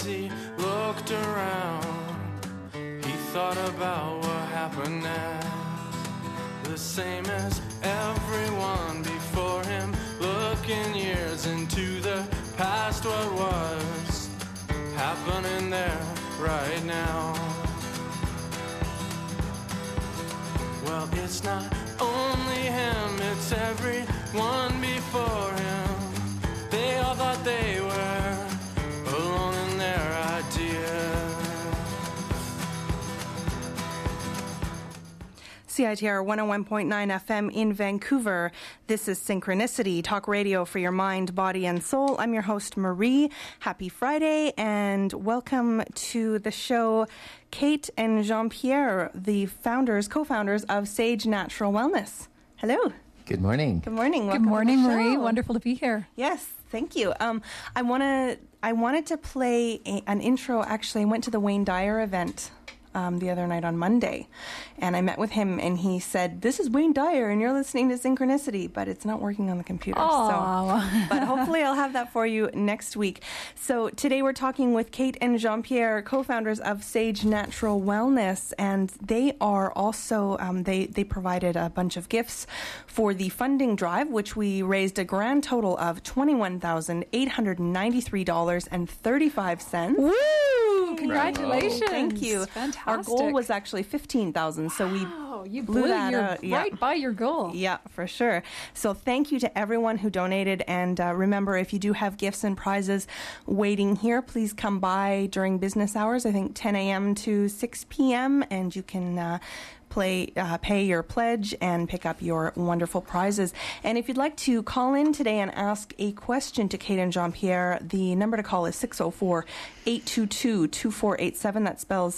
he looked around, he thought about what happened next. The same as everyone before him, looking years into the past. What was happening there right now? Well, it's not only him, it's everyone before him. They all thought they were alone in their ideas. CITR 101.9 FM in Vancouver. This is Synchronicity, talk radio for your mind, body, and soul. I'm your host, Marie. Happy Friday, and welcome to the show, Kate and Jean-Pierre, the co-founders of Sage Natural Wellness. Hello. Good morning. Good morning. Good morning, Marie. Wonderful to be here. Yes, thank you. I wanted to play an intro. Actually, I went to the Wayne Dyer event the other night on Monday, and I met with him, and he said, "This is Wayne Dyer, and you're listening to Synchronicity," but it's not working on the computer. Oh. But hopefully I'll have that for you next week. So today we're talking with Kate and Jean-Pierre, co-founders of Sage Natural Wellness, and they are also, they provided a bunch of gifts for the funding drive, which we raised a grand total of $21,893.35. Woo! Congratulations. Thank you. Fantastic. Our goal was actually $15,000, so we you blew that out. Right by your goal. Yeah, for sure. So thank you to everyone who donated. And remember, if you do have gifts and prizes waiting here, please come by during business hours, I think 10 a.m. to 6 p.m., and you can pay your pledge and pick up your wonderful prizes. And if you'd like to call in today and ask a question to Kate and Jean-Pierre, the number to call is 604-822-2487. That spells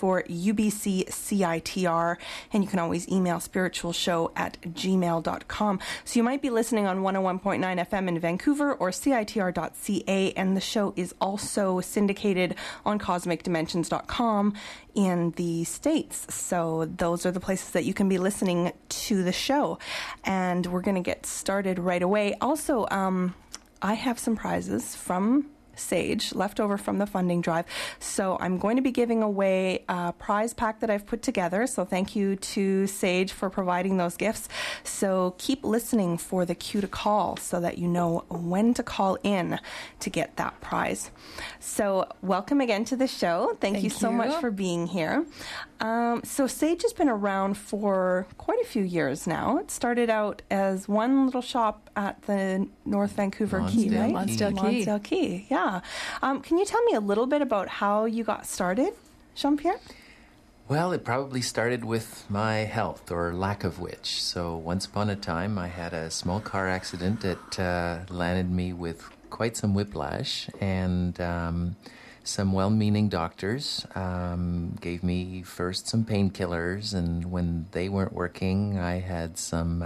604-UBC-CITR. And you can always email spiritualshow@gmail.com. So you might be listening on 101.9 FM in Vancouver or CITR.ca. And the show is also syndicated on CosmicDimensions.com in the States. So those are the places that you can be listening to the show. And we're going to get started right away. Also, I have some prizes from Sage left over from the funding drive. So I'm going to be giving away a prize pack that I've put together. So thank you to Sage for providing those gifts. So keep listening for the cue to call so that you know when to call in to get that prize. So welcome again to the show. Thank you so much for being here. So Sage has been around for quite a few years now. It started out as one little shop at the North Vancouver Quay, right? Lonsdale Quay, yeah. Can you tell me a little bit about how you got started, Jean-Pierre? Well, it probably started with my health, or lack of which. So once upon a time, I had a small car accident that landed me with quite some whiplash, and some well-meaning doctors gave me first some painkillers, and when they weren't working, I had some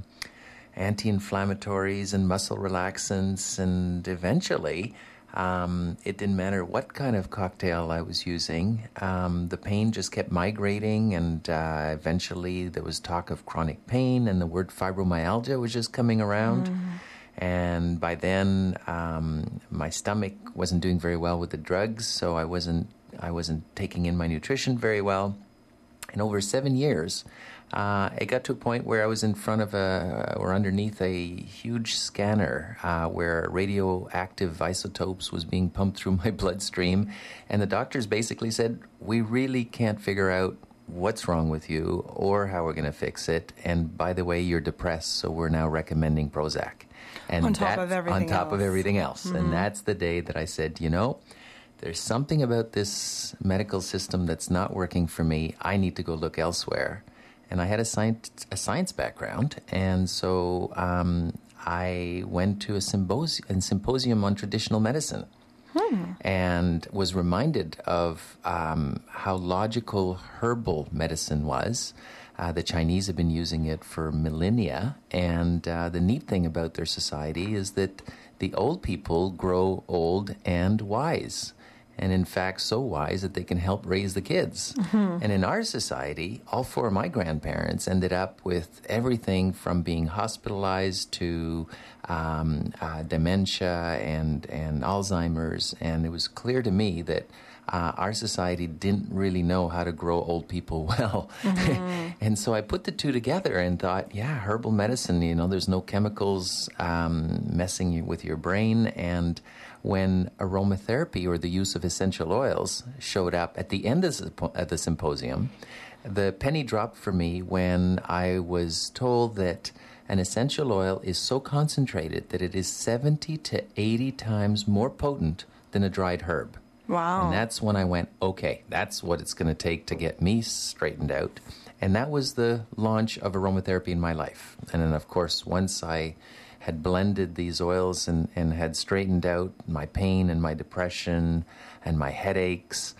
anti-inflammatories and muscle relaxants, and eventually it didn't matter what kind of cocktail I was using. The pain just kept migrating, and eventually there was talk of chronic pain, and the word fibromyalgia was just coming around. And by then, my stomach wasn't doing very well with the drugs, so I wasn't taking in my nutrition very well. And over 7 years, it got to a point where I was in front of or underneath a huge scanner where radioactive isotopes was being pumped through my bloodstream. And the doctors basically said, we really can't figure out what's wrong with you or how we're going to fix it. And by the way, you're depressed, so we're now recommending Prozac. And on top of everything else. Mm-hmm. And that's the day that I said, there's something about this medical system that's not working for me. I need to go look elsewhere. And I had a science background, and so I went to a symposium on traditional medicine and was reminded of how logical herbal medicine was. The Chinese have been using it for millennia, and the neat thing about their society is that the old people grow old and wise. and in fact so wise that they can help raise the kids. And in our society, all four of my grandparents ended up with everything from being hospitalized to dementia and Alzheimer's, and it was clear to me that our society didn't really know how to grow old people well. And so I put the two together and thought, yeah, herbal medicine, there's no chemicals messing with your brain. And when aromatherapy, or the use of essential oils, showed up at the end of the symposium, the penny dropped for me when I was told that an essential oil is so concentrated that it is 70 to 80 times more potent than a dried herb. Wow. And that's when I went, okay, that's what it's going to take to get me straightened out. And that was the launch of aromatherapy in my life. And then, of course, once I had blended these oils and had straightened out my pain and my depression and my headaches,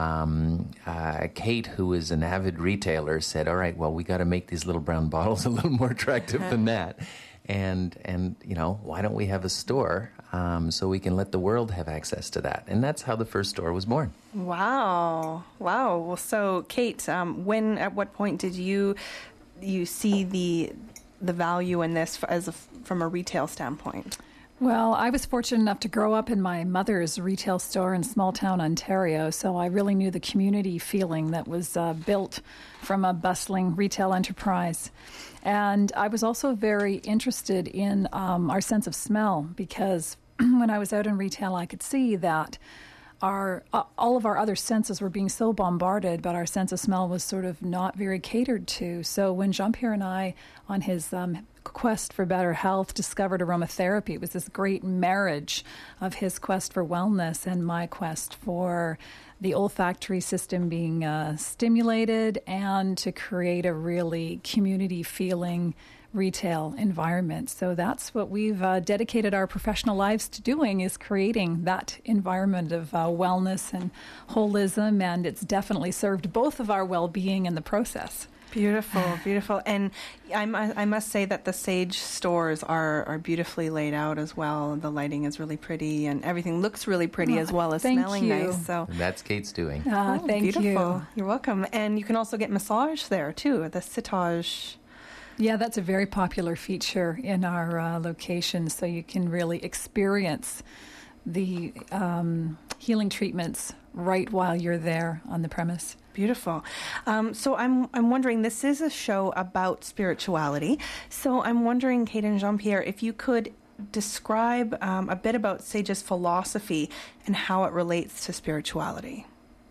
Kate, who is an avid retailer, said, all right, well, we got to make these little brown bottles a little more attractive than that. And why don't we have a store so we can let the world have access to that? And that's how the first store was born. Wow. Well, so Kate, at what point did you see the value in this from a retail standpoint? Well, I was fortunate enough to grow up in my mother's retail store in small town Ontario, so I really knew the community feeling that was built from a bustling retail enterprise. And I was also very interested in our sense of smell, because when I was out in retail, I could see that all of our other senses were being so bombarded, but our sense of smell was sort of not very catered to. So when Jean-Pierre and I, on his quest for better health, discovered aromatherapy, it was this great marriage of his quest for wellness and my quest for the olfactory system being stimulated and to create a really community-feeling retail environment. So that's what we've dedicated our professional lives to doing, is creating that environment of wellness and holism, and it's definitely served both of our well-being in the process. Beautiful. And I must say that the Sage stores are beautifully laid out as well. The lighting is really pretty, and everything looks really pretty as well as smelling nice. So and that's Kate's doing. Thank beautiful. you. You're welcome. And you can also get massage there too, the Citage. Yeah, that's a very popular feature in our location, so you can really experience the healing treatments right while you're there on the premise. Beautiful. So I'm wondering, this is a show about spirituality. So I'm wondering, Kate and Jean-Pierre, if you could describe a bit about Sage's philosophy and how it relates to spirituality.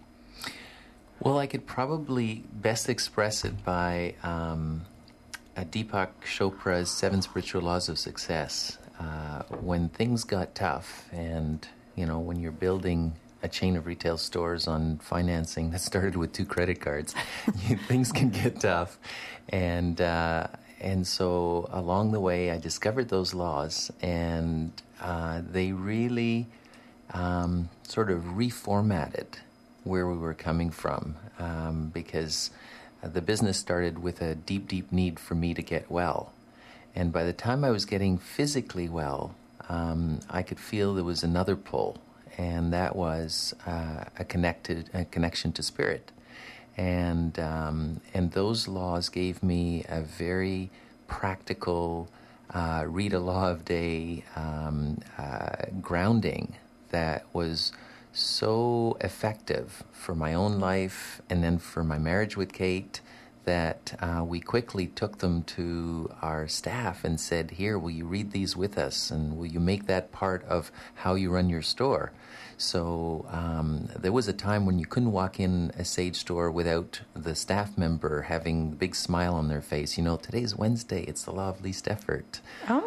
Well, I could probably best express it by Deepak Chopra's 7 Spiritual Laws of Success. When things got tough, and when you're building a chain of retail stores on financing that started with 2 credit cards, things can get tough. And so along the way, I discovered those laws, and they really sort of reformatted where we were coming from, because the business started with a deep, deep need for me to get well. And by the time I was getting physically well, I could feel there was another pull, and that was a connection to spirit. And those laws gave me a very practical, read a law of day grounding that was so effective for my own life and then for my marriage with Kate, that we quickly took them to our staff and said, here, will you read these with us, and will you make that part of how you run your store? So there was a time when you couldn't walk in a Sage store without the staff member having a big smile on their face. Today's Wednesday, it's the law of least effort.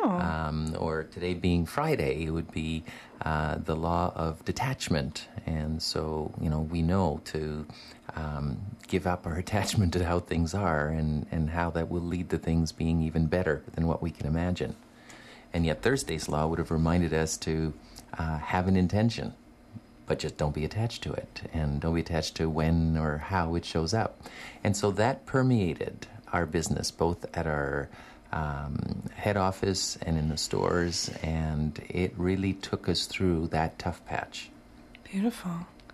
Or today being Friday, it would be the law of detachment. And so, we know to give up our attachment to how things are, and how that will lead to things being even better than what we can imagine. And yet Thursday's law would have reminded us to have an intention, but just don't be attached to it, and don't be attached to when or how it shows up. And so that permeated our business, both at our head office and in the stores, and it really took us through that tough patch. Beautiful.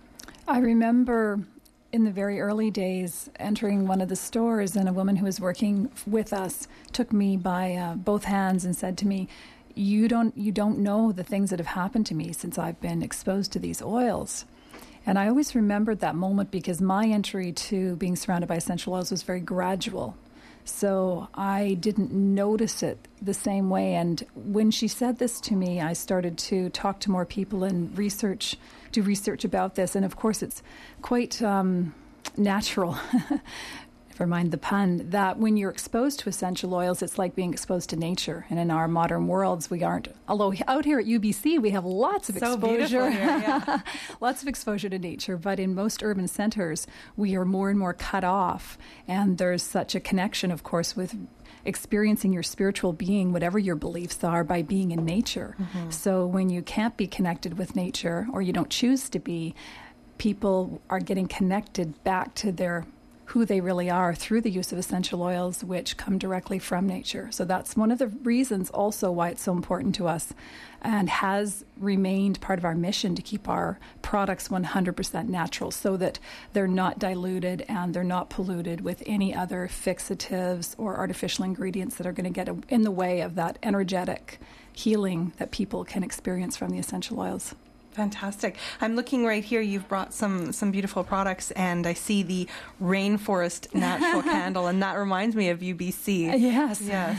I remember in the very early days entering one of the stores, and a woman who was working with us took me by both hands and said to me, you don't know the things that have happened to me since I've been exposed to these oils. And I always remembered that moment because my entry to being surrounded by essential oils was very gradual. So I didn't notice it the same way. And when she said this to me, I started to talk to more people and do research about this. And of course, it's quite natural, never mind the pun, that when you're exposed to essential oils, it's like being exposed to nature. And in our modern worlds, we aren't. Although out here at UBC, we have lots of exposure. Here, yeah. Lots of exposure to nature. But in most urban centers, we are more and more cut off. And there's such a connection, of course, with experiencing your spiritual being, whatever your beliefs are, by being in nature. Mm-hmm. So when you can't be connected with nature, or you don't choose to be, people are getting connected back to who they really are through the use of essential oils, which come directly from nature. So that's one of the reasons also why it's so important to us, and has remained part of our mission to keep our products 100% natural, so that they're not diluted and they're not polluted with any other fixatives or artificial ingredients that are going to get in the way of that energetic healing that people can experience from the essential oils. Fantastic. I'm looking right here. You've brought some beautiful products, and I see the Rainforest Natural Candle, and that reminds me of UBC. Yes.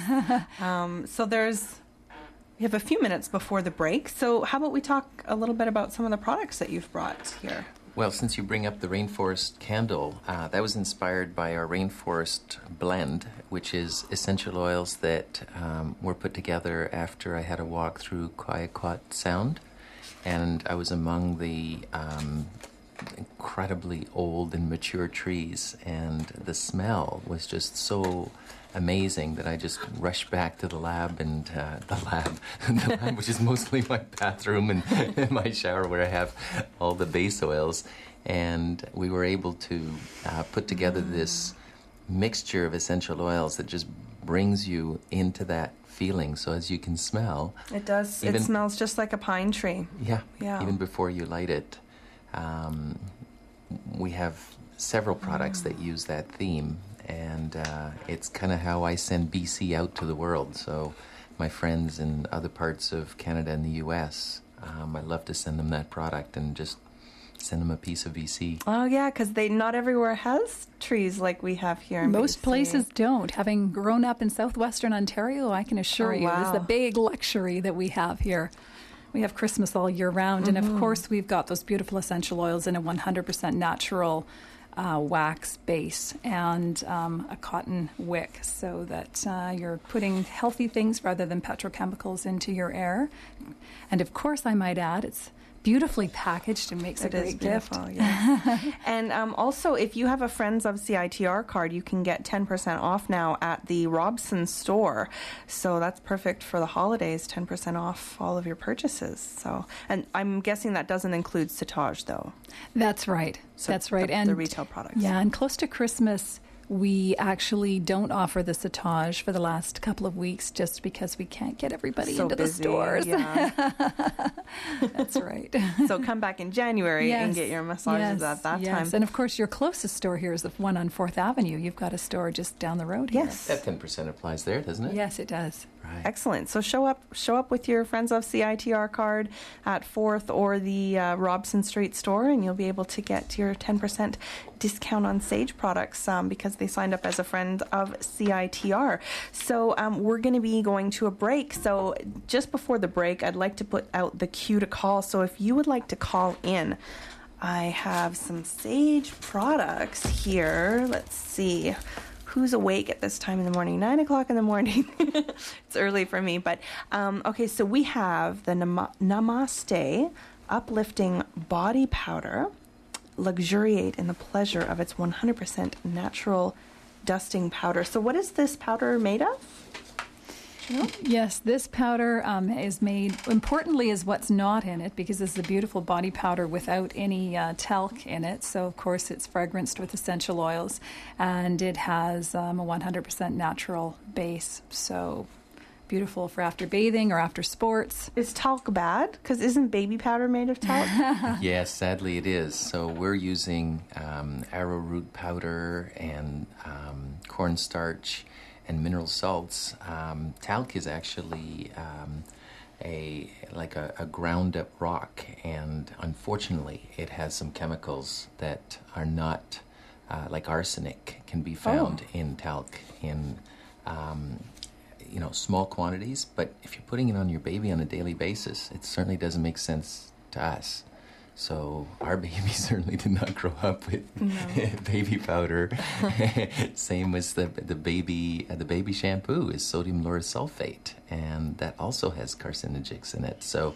So we have a few minutes before the break. So how about we talk a little bit about some of the products that you've brought here? Well, since you bring up the Rainforest Candle, that was inspired by our Rainforest Blend, which is essential oils that were put together after I had a walk through Quayaqut Sound. And I was among the incredibly old and mature trees, and the smell was just so amazing that I just rushed back to the lab, the lab, which is mostly my bathroom and my shower where I have all the base oils. And we were able to put together this mixture of essential oils that just brings you into that feeling. So as you can smell, it does. It smells just like a pine tree. Yeah. Even before you light it, we have several products that use that theme, and it's kind of how I send BC out to the world. So my friends in other parts of Canada and the U.S., I love to send them that product and just send them a piece of BC. Oh, yeah, because not everywhere has trees like we have here in Most BC. places don't. Having grown up in southwestern Ontario, I can assure you, wow. It's a big luxury that we have here. We have Christmas all year round, and of course we've got those beautiful essential oils in a 100% natural wax base and a cotton wick, so that you're putting healthy things rather than petrochemicals into your air. And of course, I might add, it's beautifully packaged and makes a great gift. Yes. And also, if you have a Friends of CITR card, you can get 10% off now at the Robson store. So that's perfect for the holidays, 10% off all of your purchases. So, and I'm guessing that doesn't include Citage, though. That's right. So that's right. And the retail products. Yeah, and close to Christmas, we actually don't offer the Citage for the last couple of weeks just because we can't get everybody into busy, the stores. Yeah. That's right. So come back in January and get your massages at that time. And of course, your closest store here is the one on 4th Avenue. You've got a store just down the road here. Yes. That 10% applies there, doesn't it? Yes, it does. Right. Excellent. So show up with your Friends of CITR card at 4th or the Robson Street store, and you'll be able to get your 10% discount on Sage products because they signed up as a friend of CITR. So we're going to be going to a break. So just before the break, I'd like to put out the cue to call. So if you would like to call in, I have some Sage products here. Let's see. Who's awake at this time in the morning? 9 o'clock in the morning. It's early for me. But, okay, so we have the Namaste Uplifting Body Powder. Luxuriate in the pleasure of its 100% natural dusting powder. So what is this powder made of? Yes, this powder is made, importantly, is what's not in it, because this is a beautiful body powder without any talc in it. So, of course, it's fragranced with essential oils, and it has a 100% natural base. So beautiful for after bathing or after sports. Is talc bad? Because isn't baby powder made of talc? Yes, sadly it is. So we're using arrowroot powder and cornstarch and mineral salts. Talc is actually a ground up rock, and unfortunately it has some chemicals that are not like arsenic can be found in talc in small quantities, but if you're putting it on your baby on a daily basis, it certainly doesn't make sense to us. So our baby certainly did not grow up with baby powder. Same as the baby shampoo is sodium lauryl sulfate, and that also has carcinogens in it. So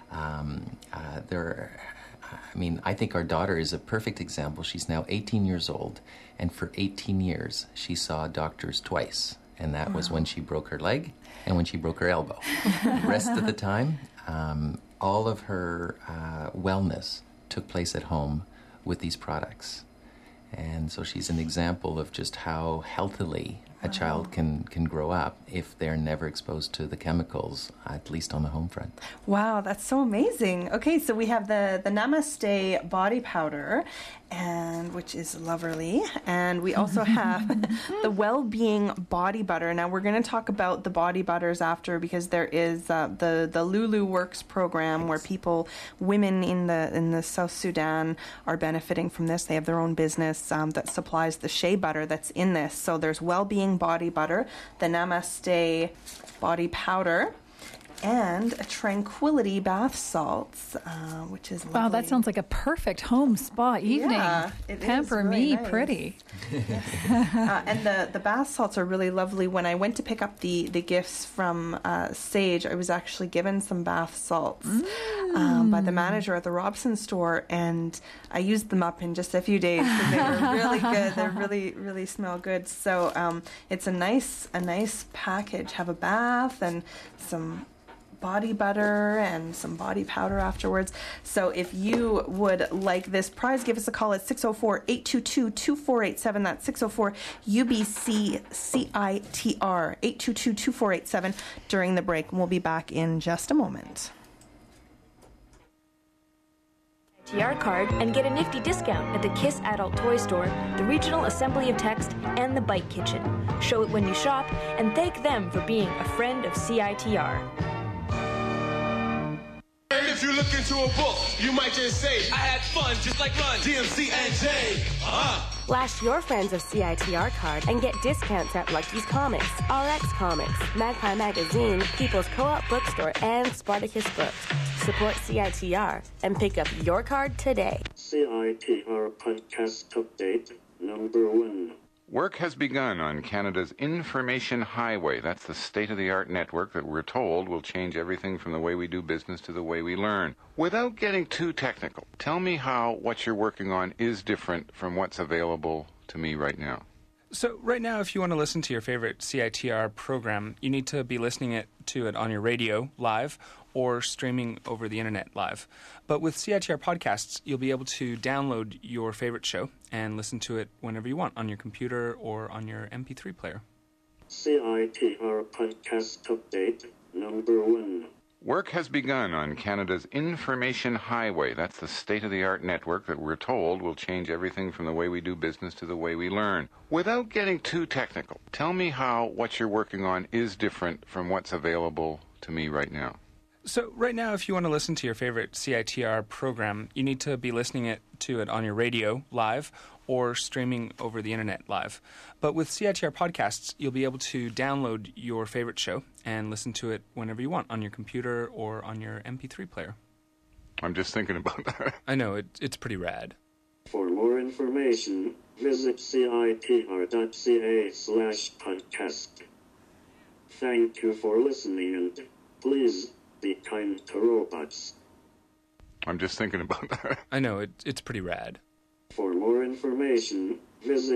I think our daughter is a perfect example. She's now 18 years old, and for 18 years she saw doctors twice, and that was when she broke her leg and when she broke her elbow. The rest of the time, all of her wellness took place at home with these products. And so she's an example of just how healthily a child can grow up if they're never exposed to the chemicals, at least on the home front. Wow, that's so amazing. Okay, so we have the Namaste body powder, and which is lovely, and we also have the Well-Being body butter. Now we're going to talk about the body butters after, because there is the Lulu Works program where women in the South Sudan are benefiting from this. They have their own business that supplies the shea butter that's in this. So there's Well-Being body butter, the Namaste body powder, and a Tranquility bath salts, which is lovely. Wow, that sounds like a perfect home spa evening. Yeah, it Pamper is really me nice. pretty. And the bath salts are really lovely. When I went to pick up the gifts from Sage, I was actually given some bath salts by the manager at the Robson store, and I used them up in just a few days because they were really good. They really, really smell good. So it's a nice package. Have a bath and some body butter and some body powder afterwards. So if you would like this prize, give us a call at 604-822-2487. That's 604-UBC-CITR, 822-2487 during the break. We'll be back in just a moment. TR card and get a nifty discount at the KISS Adult Toy Store, the Regional Assembly of Text, and the Bike Kitchen. Show it when you shop and thank them for being a friend of CITR. And if you look into a book, you might just say, I had fun just like Run, DMC and J. Flash your friends of CITR card and get discounts at Lucky's Comics, RX Comics, Magpie Magazine, People's Co-op Bookstore, and Spartacus Books. Support CITR and pick up your card today. CITR Podcast Update number 1. Work has begun on Canada's Information Highway. That's the state-of-the-art network that we're told will change everything from the way we do business to the way we learn. Without getting too technical, tell me how what you're working on is different from what's available to me right now. So right now, if you want to listen to your favorite CITR program, you need to be listening to it on your radio live or streaming over the internet live. But with CITR podcasts, you'll be able to download your favorite show and listen to it whenever you want on your computer or on your MP3 player. CITR Podcast Update number 1. Work has begun on Canada's Information Highway. That's the state-of-the-art network that we're told will change everything from the way we do business to the way we learn. Without getting too technical, tell me how what you're working on is different from what's available to me right now. So right now, if you want to listen to your favorite CITR program, you need to be listening to it on your radio live or streaming over the internet live. But with CITR podcasts, you'll be able to download your favorite show and listen to it whenever you want on your computer or on your MP3 player. I'm just thinking about that. I know, it's pretty rad. For more information, visit citr.ca/podcast. Thank you for listening, and please be kind to robots. I'm just thinking about that. I know, it's pretty rad. For more information, visit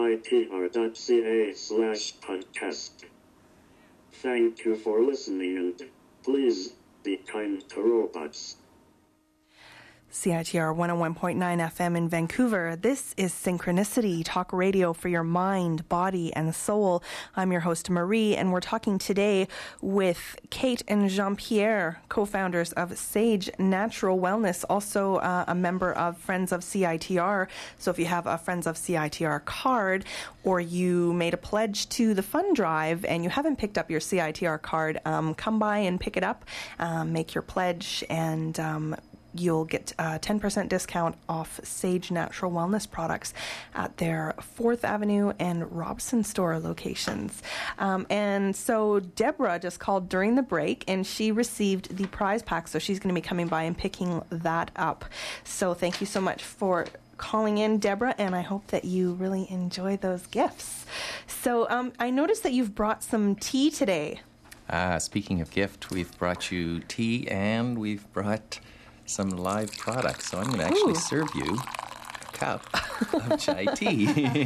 citr.ca/podcast. Thank you for listening, and please be kind to robots. CITR 101.9 FM in Vancouver. This is Synchronicity, talk radio for your mind, body, and soul. I'm your host, Marie, and we're talking today with Kate and Jean-Pierre, co-founders of Sage Natural Wellness, also a member of Friends of CITR. So if you have a Friends of CITR card, or you made a pledge to the fund drive and you haven't picked up your CITR card, come by and pick it up, make your pledge, and you'll get a 10% discount off Sage Natural Wellness products at their 4th Avenue and Robson store locations. And so Deborah just called during the break, and she received the prize pack, so she's going to be coming by and picking that up. So thank you so much for calling in, Deborah, and I hope that you really enjoy those gifts. So I noticed that you've brought some tea today. Speaking of gift, we've brought you tea and we've brought some live products. So I'm going to actually serve you a cup of chai tea.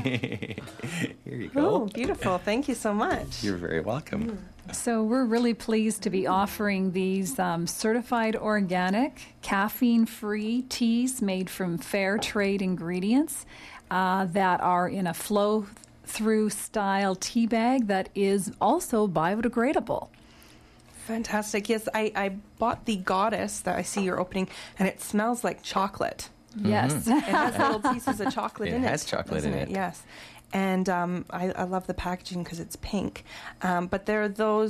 Here you go. Oh, beautiful. Thank you so much. You're very welcome. So we're really pleased to be offering these certified organic, caffeine-free teas made from fair trade ingredients that are in a flow-through style tea bag that is also biodegradable. Fantastic. Yes, I bought the Goddess that I see you're opening, and it smells like chocolate. Yes. Mm-hmm. It has little pieces of chocolate in it. It has chocolate in it. Yes. And I love the packaging because it's pink. But they're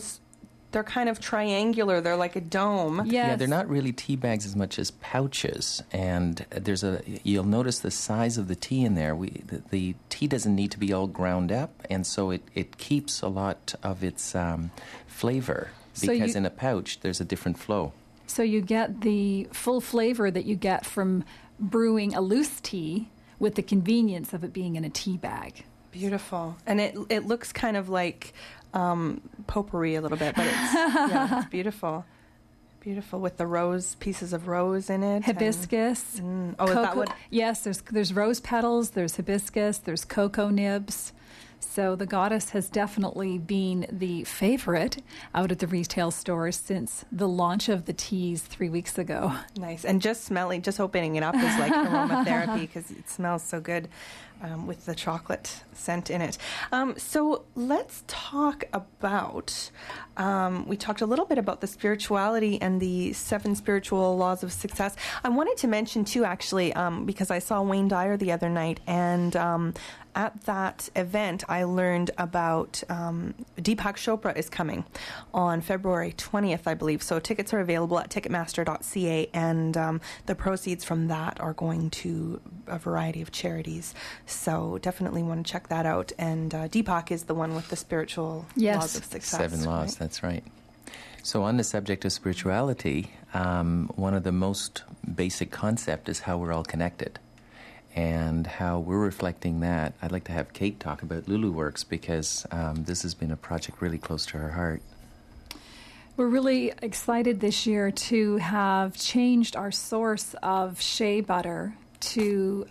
kind of triangular. They're like a dome. Yes. Yeah, they're not really tea bags as much as pouches. And you'll notice the size of the tea in there. The tea doesn't need to be all ground up, and so it keeps a lot of its flavor. Because in a pouch, there's a different flow. So you get the full flavor that you get from brewing a loose tea with the convenience of it being in a tea bag. Beautiful. And it looks kind of like potpourri a little bit, but it's beautiful. Beautiful, with the pieces of rose in it. Hibiscus. Is that what? Yes, there's rose petals, there's hibiscus, there's cocoa nibs. So the Goddess has definitely been the favorite out at the retail stores since the launch of the teas 3 weeks ago. Nice. And just opening it up is like aromatherapy because it smells so good with the chocolate scent in it. So let's talk about, we talked a little bit about the spirituality and the 7 spiritual laws of success. I wanted to mention too, actually, because I saw Wayne Dyer the other night, and at that event, I learned about Deepak Chopra is coming on February 20th, I believe. So tickets are available at Ticketmaster.ca, and the proceeds from that are going to a variety of charities. So definitely want to check that out. And Deepak is the one with the spiritual laws of success. 7 laws, right? That's right. So on the subject of spirituality, one of the most basic concepts is how we're all connected. And how we're reflecting that. I'd like to have Kate talk about Lulu Works because this has been a project really close to her heart. We're really excited this year to have changed our source of shea butter to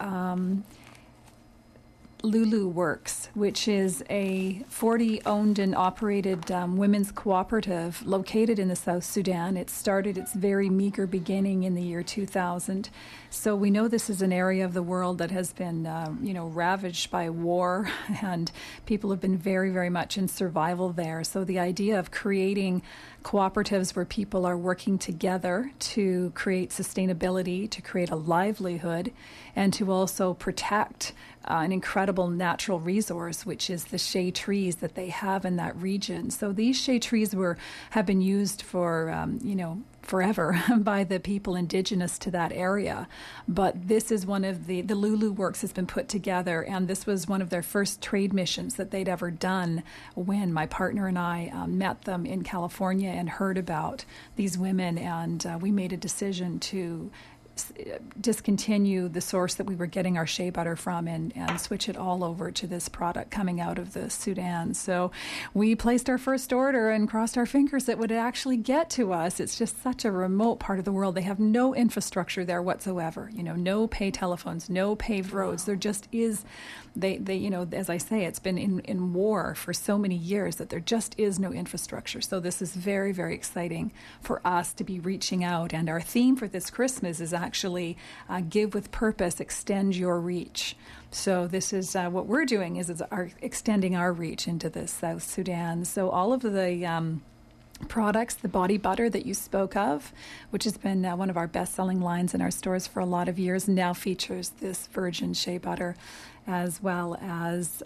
Lulu Works, which is a 40-owned and operated women's cooperative located in the South Sudan. It started its very meager beginning in the year 2000. So we know this is an area of the world that has been, ravaged by war, and people have been very, very much in survival there. So the idea of creating cooperatives where people are working together to create sustainability, to create a livelihood, and to also protect an incredible natural resource, which is the shea trees that they have in that region. So these shea trees have been used for, forever by the people indigenous to that area. But this is one of the Lulu Works has been put together, and this was one of their first trade missions that they'd ever done when my partner and I met them in California and heard about these women, and we made a decision to discontinue the source that we were getting our shea butter from and switch it all over to this product coming out of the Sudan. So we placed our first order and crossed our fingers it would actually get to us. It's just such a remote part of the world. They have no infrastructure there whatsoever. No pay telephones, no paved roads. There just is, they as I say, it's been in war for so many years that there just is no infrastructure. So this is very, very exciting for us to be reaching out. And our theme for this Christmas is actually give with purpose, extend your reach. So this is what we're doing is extending our reach into the South Sudan. So all of the products, the body butter that you spoke of, which has been one of our best-selling lines in our stores for a lot of years, now features this virgin shea butter, as well as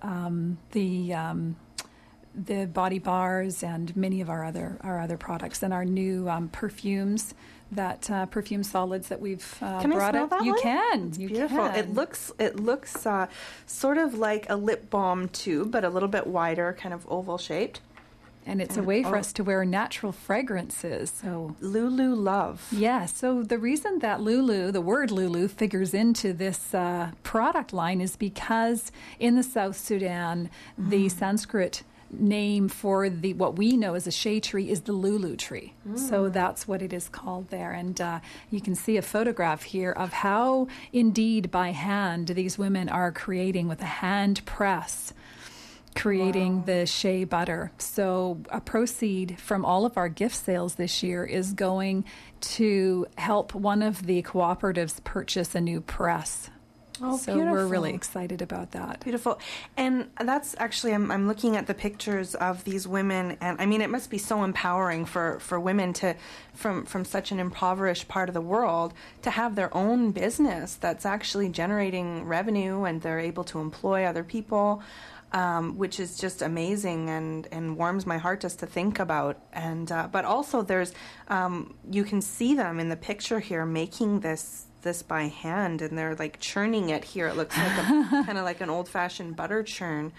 the body bars and many of our other products, and our new perfumes. That perfume solids that we've can brought I smell up. that You one? can. It's You beautiful. can. It looks sort of like a lip balm tube, but a little bit wider, kind of oval shaped. And it's a way for us to wear natural fragrances. So Lulu Love. Yeah, so the reason that the word Lulu, figures into this product line is because in the South Sudan, the Sanskrit name for what we know as a shea tree is the lulu tree. So that's what it is called there. And you can see a photograph here of how, indeed, by hand, these women are creating with a hand press, creating the shea butter. So a proceed from all of our gift sales this year is going to help one of the cooperatives purchase a new press. Oh, so beautiful. we're really excited about that. Beautiful. And that's actually, I'm looking at the pictures of these women, and I mean, it must be so empowering for women to, from such an impoverished part of the world, to have their own business that's actually generating revenue, and they're able to employ other people, which is just amazing and warms my heart just to think about. And but also there's, you can see them in the picture here making this by hand, and they're like churning it here. It looks like kind of like an old-fashioned butter churn.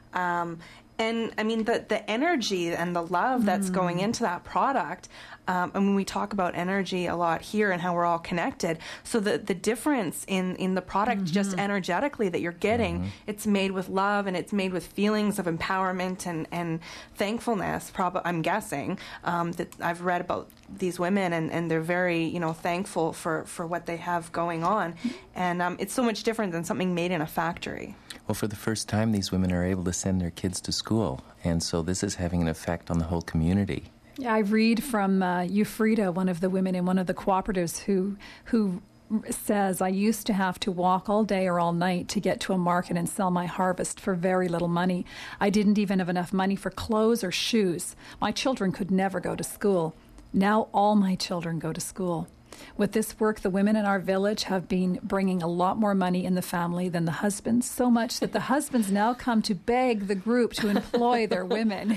And I mean, the energy and the love that's going into that product, and when we talk about energy a lot here and how we're all connected, so the difference in the product just energetically that you're getting, it's made with love, and it's made with feelings of empowerment and thankfulness, I'm guessing, that I've read about these women, and they're very, thankful for what they have going on. And it's so much different than something made in a factory. Well, for the first time, these women are able to send their kids to school, and so this is having an effect on the whole community. Yeah, I read from Eufrida, one of the women in one of the cooperatives, who says, I used to have to walk all day or all night to get to a market and sell my harvest for very little money. I didn't even have enough money for clothes or shoes. My children could never go to school. Now all my children go to school. With this work, the women in our village have been bringing a lot more money in the family than the husbands, so much that the husbands now come to beg the group to employ their women.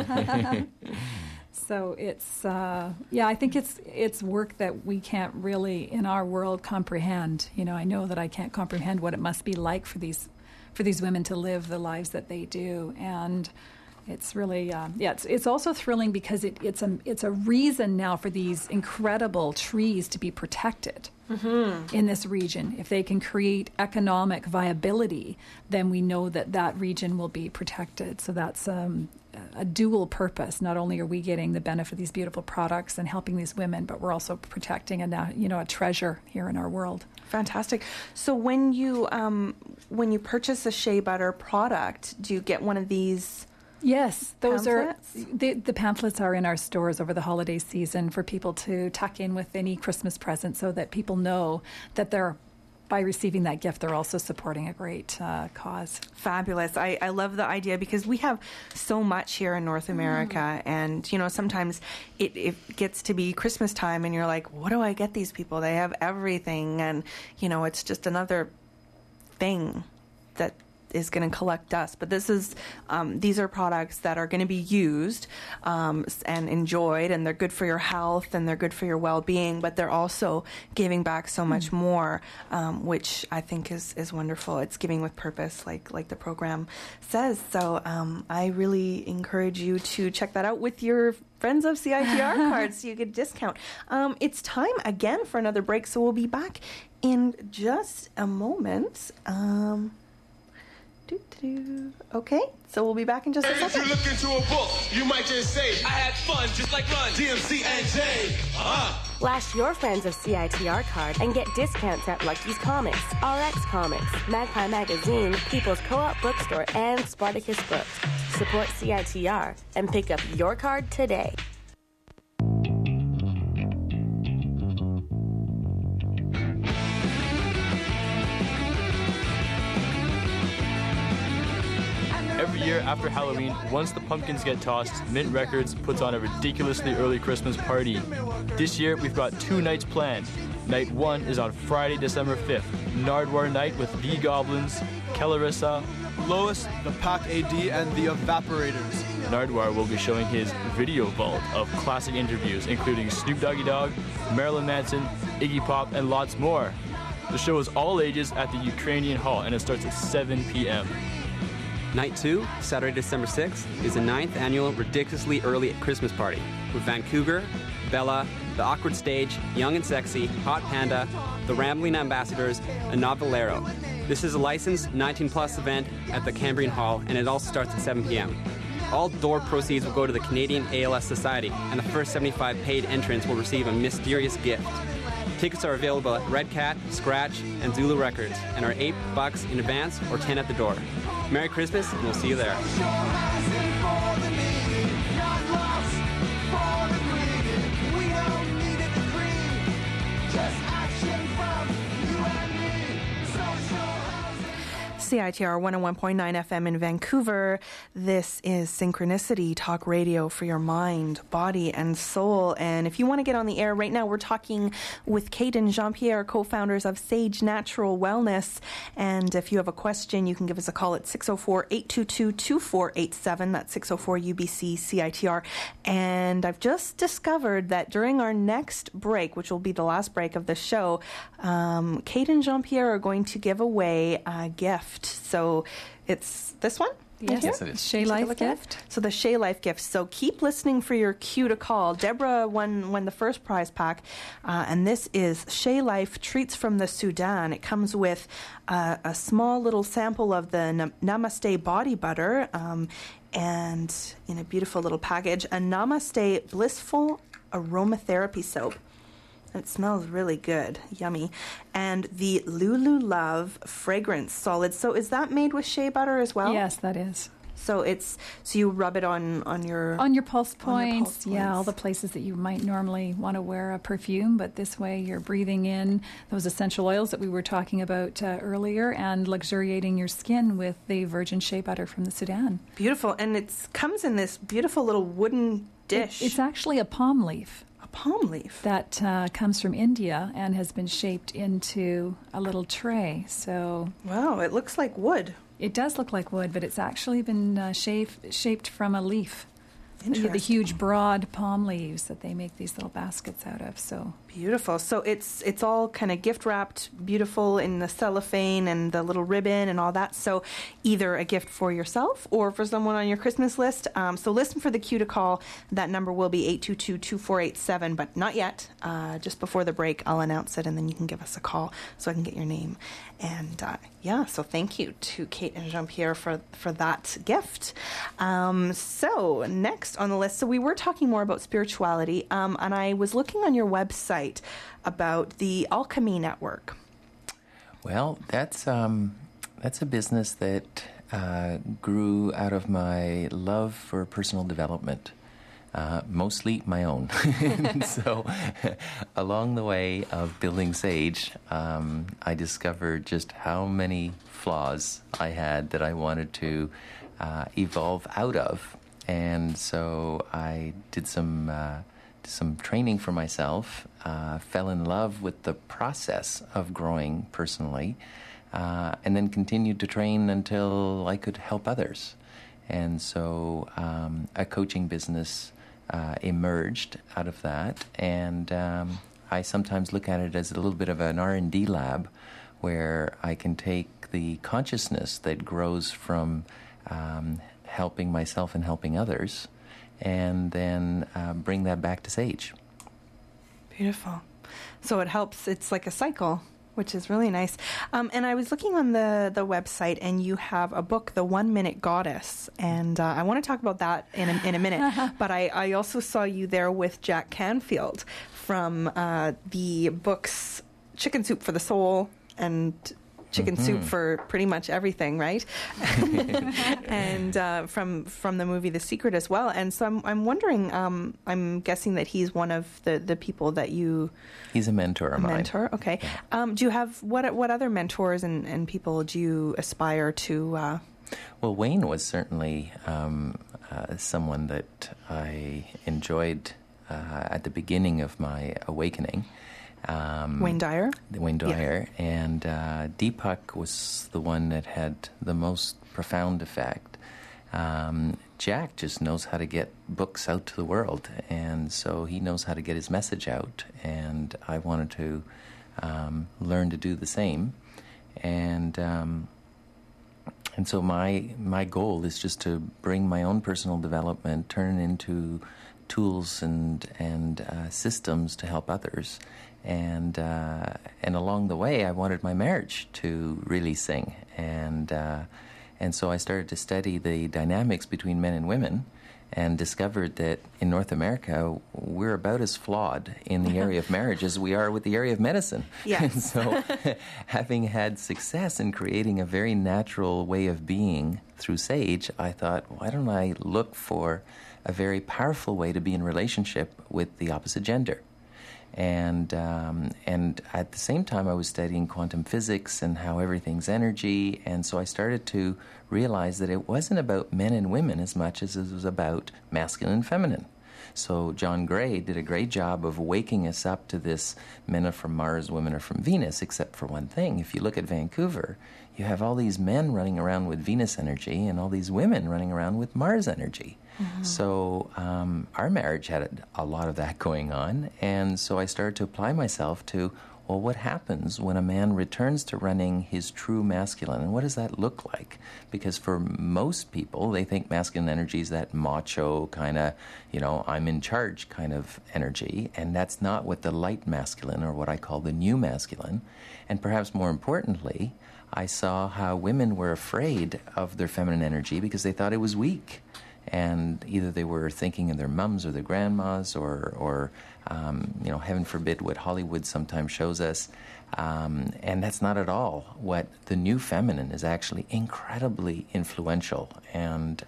So it's, I think it's work that we can't really, in our world, comprehend. I know that I can't comprehend what it must be like for these women to live the lives that they do, and it's really, it's also thrilling because it's a reason now for these incredible trees to be protected in this region. If they can create economic viability, then we know that region will be protected. So that's a dual purpose. Not only are we getting the benefit of these beautiful products and helping these women, but we're also protecting a treasure here in our world. Fantastic. So when you purchase a shea butter product, do you get one of these? Yes, those pamphlets? the pamphlets are in our stores over the holiday season for people to tuck in with any Christmas present, so that people know that by receiving that gift, they're also supporting a great cause. Fabulous. I love the idea, because we have so much here in North America, and sometimes it gets to be Christmas time and you're like, what do I get these people? They have everything, and it's just another thing that is going to collect dust. But these are products that are going to be used and enjoyed, and they're good for your health and they're good for your well-being, but they're also giving back so much more, which I think is wonderful. It's giving with purpose, like the program says. So I really encourage you to check that out with your Friends of CITR cards, so you get a discount. It's time again for another break, so we'll be back in just a moment. Okay, so we'll be back in just a second. If you look into a book, you might just say, I had fun just like Run, DMC and J. Flash your Friends of CITR card and get discounts at Lucky's Comics, RX Comics, Magpie Magazine, People's Co-op Bookstore, and Spartacus Books. Support CITR and pick up your card today. year after Halloween, once the pumpkins get tossed, Mint Records puts on a ridiculously early Christmas party. This year, we've got 2 nights planned. Night 1 is on Friday, December 5th. Nardwuar Night with The Goblins, Kellarissa, Lois, the Pack AD, and the Evaporators. Nardwuar will be showing his video vault of classic interviews, including Snoop Doggy Dogg, Marilyn Manson, Iggy Pop, and lots more. The show is all ages at the Ukrainian Hall, and it starts at 7 p.m. Night 2, Saturday, December 6th, is the 9th annual Ridiculously Early Christmas Party with Vancouver, Bella, The Awkward Stage, Young and Sexy, Hot Panda, The Rambling Ambassadors, and Novelero. This is a licensed 19-plus event at the Cambrian Hall, and it also starts at 7 p.m. All door proceeds will go to the Canadian ALS Society, and the first 75 paid entrants will receive a mysterious gift. Tickets are available at Red Cat, Scratch, and Zulu Records, and are $8 in advance or $10 at the door. Merry Christmas, and we'll see you there. CITR 101.9 FM in Vancouver. This is Synchronicity Talk Radio for your mind, body, and soul. And if you want to get on the air right now, we're talking with Kate and Jean-Pierre, co-founders of Sage Natural Wellness. And if you have a question, you can give us a call at 604-822-2487. That's 604-UBC-CITR. And I've just discovered that during our next break, which will be the last break of the show, Kate and Jean-Pierre are going to give away a gift. So it's this one? Yes, yes, it is. Shea Life gift. So the Shea Life gift. So keep listening for your cue to call. Deborah won the first prize pack, and this is Shea Life Treats from the Sudan. It comes with a small little sample of the Namaste body butter, and in a beautiful little package, a Namaste Blissful Aromatherapy soap. It smells really good. Yummy. And the Lulu Love fragrance solid. So is that made with shea butter as well? Yes, that is. So you rub it on your pulse points. Yeah, all the places that you might normally want to wear a perfume, but this way you're breathing in those essential oils that we were talking about earlier and luxuriating your skin with the virgin shea butter from the Sudan. Beautiful. And it comes in this beautiful little wooden dish. It's actually a palm leaf. Palm leaf that comes from India and has been shaped into a little tray. So wow, it looks like wood. It does look like wood, but it's actually been shaped from a leaf. The huge broad palm leaves that they make these little baskets out of. So beautiful. So it's all kind of gift wrapped, beautiful in the cellophane and the little ribbon and all that. So either a gift for yourself or for someone on your Christmas list. So listen for the cue to call. That number will be 822-2487, but not yet. Just before the break, I'll announce it, and then you can give us a call so I can get your name. And so thank you to Kate and Jean-Pierre for that gift. So next on the list, so we were talking more about spirituality, and I was looking on your website about the Alchemy Network. Well, that's a business that grew out of my love for personal development. Mostly my own. So along the way of building Sage, I discovered just how many flaws I had that I wanted to evolve out of. And so I did some training for myself, fell in love with the process of growing personally, and then continued to train until I could help others. And so a coaching business emerged out of that, and I sometimes look at it as a little bit of an R&D lab where I can take the consciousness that grows from helping myself and helping others, and then bring that back to Sage. Beautiful. So it helps. It's like a cycle, which is really nice. And I was looking on the website, and you have a book, The 1 Minute Goddess, and I want to talk about that in a minute. But I also saw you there with Jack Canfield from the books Chicken Soup for the Soul and Chicken Soup for pretty much everything, right? And from the movie The Secret as well. And so I'm wondering, I'm guessing that he's one of the people that you... He's a mentor of mine. Mentor, okay. Yeah. Do you have, what other mentors and people do you aspire to Well, Wayne was certainly someone that I enjoyed at the beginning of my awakening. Wayne Dyer? Wayne Dyer. Yeah. And Deepak was the one that had the most profound effect. Jack just knows how to get books out to the world, and so he knows how to get his message out, and I wanted to learn to do the same. And so my goal is just to bring my own personal development, turn it into tools and systems to help others. And along the way, I wanted my marriage to really sing. And so I started to study the dynamics between men and women and discovered that in North America, we're about as flawed in the area of marriage as we are with the area of medicine. Yes. And so having had success in creating a very natural way of being through Sage, I thought, why don't I look for a very powerful way to be in relationship with the opposite gender? And at the same time, I was studying quantum physics and how everything's energy. And so I started to realize that it wasn't about men and women as much as it was about masculine and feminine. So John Gray did a great job of waking us up to this: men are from Mars, women are from Venus, except for one thing. If you look at Vancouver, you have all these men running around with Venus energy and all these women running around with Mars energy. Mm-hmm. So our marriage had a lot of that going on, and so I started to apply myself to, well, what happens when a man returns to running his true masculine, and what does that look like? Because for most people, they think masculine energy is that macho kind of, I'm in charge kind of energy, and that's not what the light masculine, or what I call the new masculine. And perhaps more importantly, I saw how women were afraid of their feminine energy because they thought it was weak. And either they were thinking of their mums or their grandmas, or heaven forbid, what Hollywood sometimes shows us. And that's not at all what the new feminine is. Actually incredibly influential. And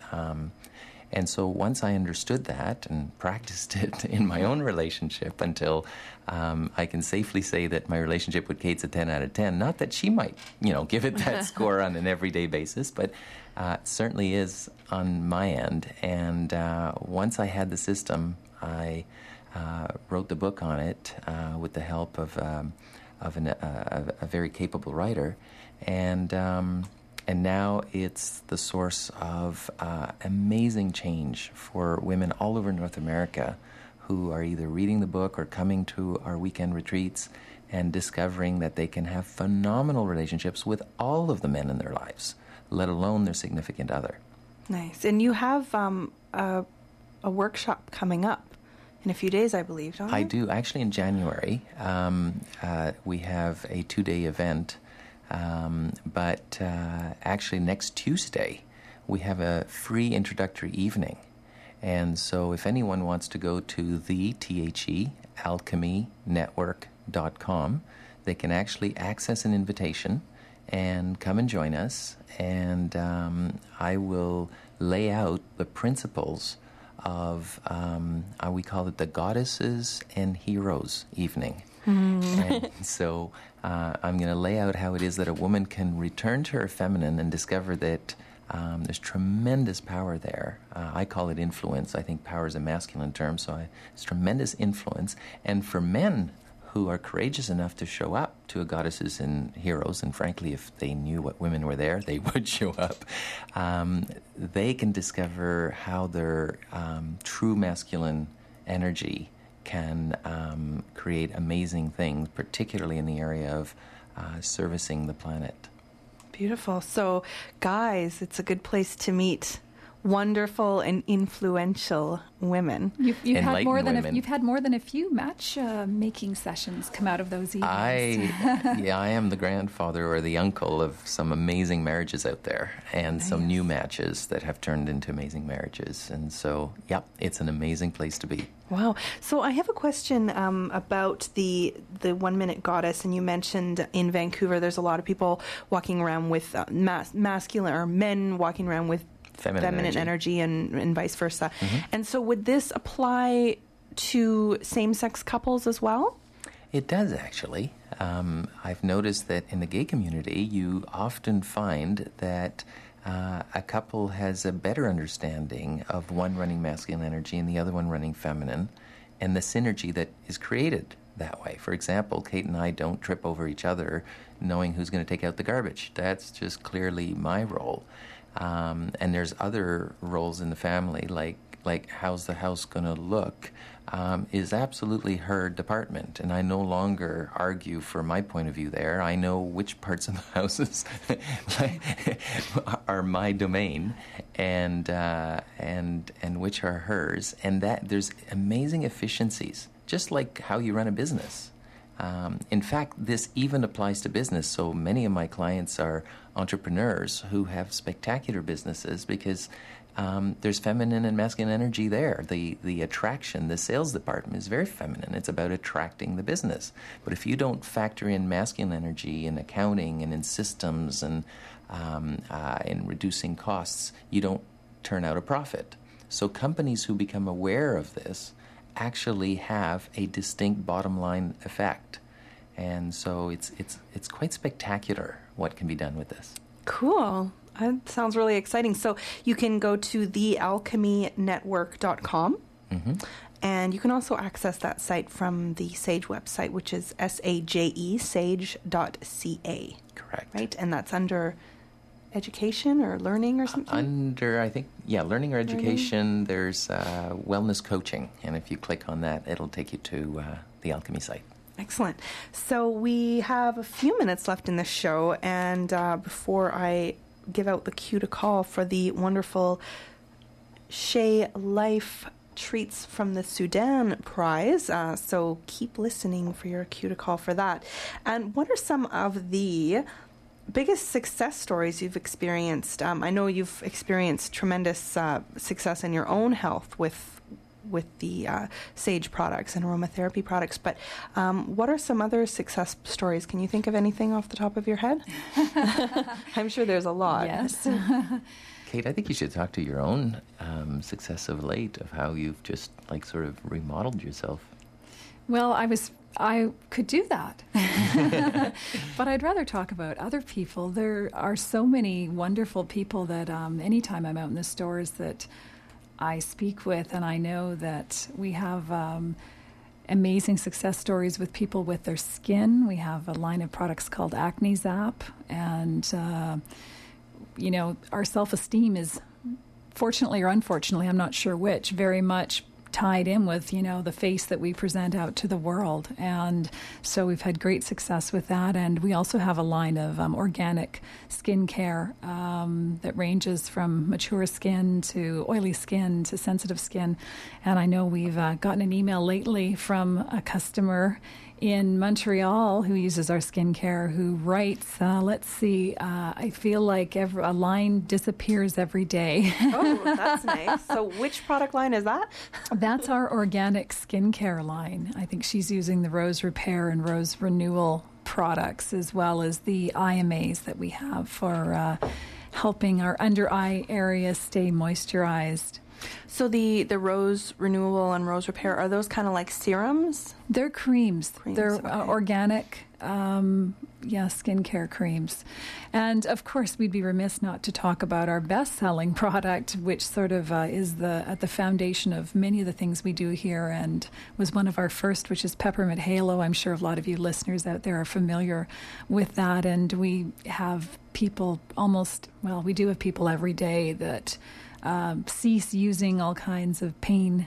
so once I understood that and practiced it in my own relationship until I can safely say that my relationship with Kate's a 10 out of 10. Not that she might, give it that score on an everyday basis, but certainly is on my end. And once I had the system, I wrote the book on it with the help of a very capable writer, and now it's the source of amazing change for women all over North America who are either reading the book or coming to our weekend retreats and discovering that they can have phenomenal relationships with all of the men in their lives, let alone their significant other. Nice. And you have a workshop coming up in a few days, I believe, don't you? I do. Actually, in January, we have a 2-day event. But actually next Tuesday, we have a free introductory evening. And so if anyone wants to go to the alchemynetwork.com, they can actually access an invitation and come and join us. And I will lay out the principles of, we call it the Goddesses and Heroes evening. And so I'm going to lay out how it is that a woman can return to her feminine and discover that there's tremendous power there. I call it influence. I think power is a masculine term, so it's tremendous influence. And for men who are courageous enough to show up to a Goddesses and Heroes, and frankly, if they knew what women were there, they would show up, they can discover how their true masculine energy can create amazing things, particularly in the area of servicing the planet. Beautiful. So, guys, it's a good place to meet wonderful and influential women. You've had more than a few match making sessions come out of those evenings. I am the grandfather or the uncle of some amazing marriages out there, and some new matches that have turned into amazing marriages. And so, it's an amazing place to be. Wow. So I have a question about the 1 Minute Goddess, and you mentioned in Vancouver there's a lot of people walking around with masculine, or men walking around with feminine energy and vice versa. Mm-hmm. And so would this apply to same-sex couples as well? It does, actually. I've noticed that in the gay community, you often find that a couple has a better understanding of one running masculine energy and the other one running feminine, and the synergy that is created that way. For example, Kate and I don't trip over each other knowing who's going to take out the garbage. That's just clearly my role. And there's other roles in the family, like how's the house going to look, is absolutely her department. And I no longer argue for my point of view there. I know which parts of the houses are my domain and which are hers. And that there's amazing efficiencies, just like how you run a business. In fact, this even applies to business. So many of my clients are entrepreneurs who have spectacular businesses because there's feminine and masculine energy there. The attraction, the sales department is very feminine. It's about attracting the business. But if you don't factor in masculine energy in accounting and in systems and in reducing costs, you don't turn out a profit. So companies who become aware of this actually have a distinct bottom line effect. And so it's quite spectacular what can be done with this. Cool. That sounds really exciting. So you can go to thealchemynetwork.com, and you can also access that site from the SAGE website, which is SAGE, sage.ca. Correct. Right? And that's under education or learning or something? Under, I think, learning or education, there's wellness coaching. And if you click on that, it'll take you to the Alchemy site. Excellent. So we have a few minutes left in the show, and before I give out the cue to call for the wonderful Shea Life Treats from the Sudan prize, so keep listening for your cue to call for that. And what are some of the biggest success stories you've experienced? I know you've experienced tremendous success in your own health with the Sage products and aromatherapy products, but what are some other success stories? Can you think of anything off the top of your head? I'm sure there's a lot. Yes. Kate, I think you should talk to your own success of late, of how you've just sort of remodeled yourself. Well, I could do that, but I'd rather talk about other people. There are so many wonderful people that anytime I'm out in the stores that I speak with, and I know that we have amazing success stories with people with their skin. We have a line of products called Acne Zap, and our self-esteem is, fortunately or unfortunately, I'm not sure which, very much tied in with, the face that we present out to the world. And so we've had great success with that. And we also have a line of organic skincare that ranges from mature skin to oily skin to sensitive skin. And I know we've gotten an email lately from a customer in Montreal who uses our skincare, who writes, I feel like a line disappears every day. Oh, that's nice. So which product line is that? That's our organic skincare line. I think she's using the Rose Repair and Rose Renewal products, as well as the IMAs that we have for helping our under eye area stay moisturized. So the Rose Renewal and Rose Repair, are those kind of like serums? They're creams. They're okay. Organic, skincare creams. And of course, we'd be remiss not to talk about our best-selling product, which sort of is at the foundation of many of the things we do here, and was one of our first, which is Peppermint Halo. I'm sure a lot of you listeners out there are familiar with that. And we have people we do have people every day that cease using all kinds of pain,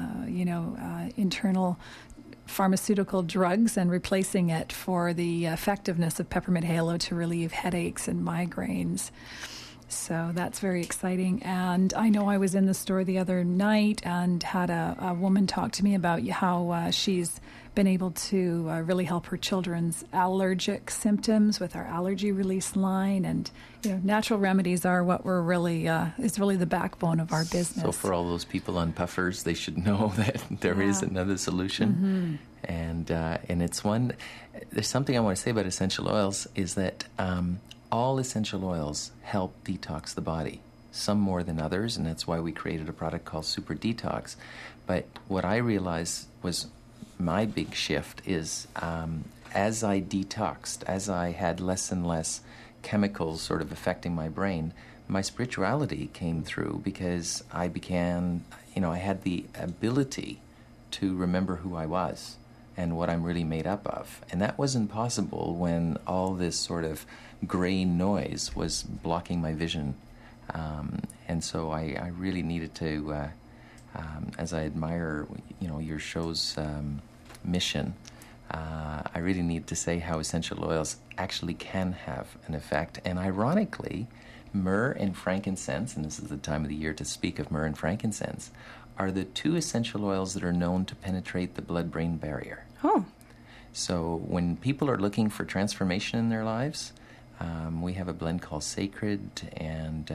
internal pharmaceutical drugs, and replacing it for the effectiveness of Peppermint Halo to relieve headaches and migraines. So that's very exciting. And I know I was in the store the other night and had a woman talk to me about how she's been able to really help her children's allergic symptoms with our allergy release line. And natural remedies are what we're really is really the backbone of our business. So for all those people on puffers, they should know that there is another solution. Mm-hmm. And it's one. There's something I want to say about essential oils is that all essential oils help detox the body, some more than others, and that's why we created a product called Super Detox. But what I realized was my big shift is as I detoxed, as I had less and less chemicals sort of affecting my brain, my spirituality came through because I began, I had the ability to remember who I was and what I'm really made up of. And that wasn't possible when all this sort of gray noise was blocking my vision. And so I really needed to, as I admire, your show's mission, I really need to say how essential oils actually can have an effect. And ironically, myrrh and frankincense, and this is the time of the year to speak of myrrh and frankincense, are the two essential oils that are known to penetrate the blood-brain barrier. Oh. So when people are looking for transformation in their lives, we have a blend called Sacred, and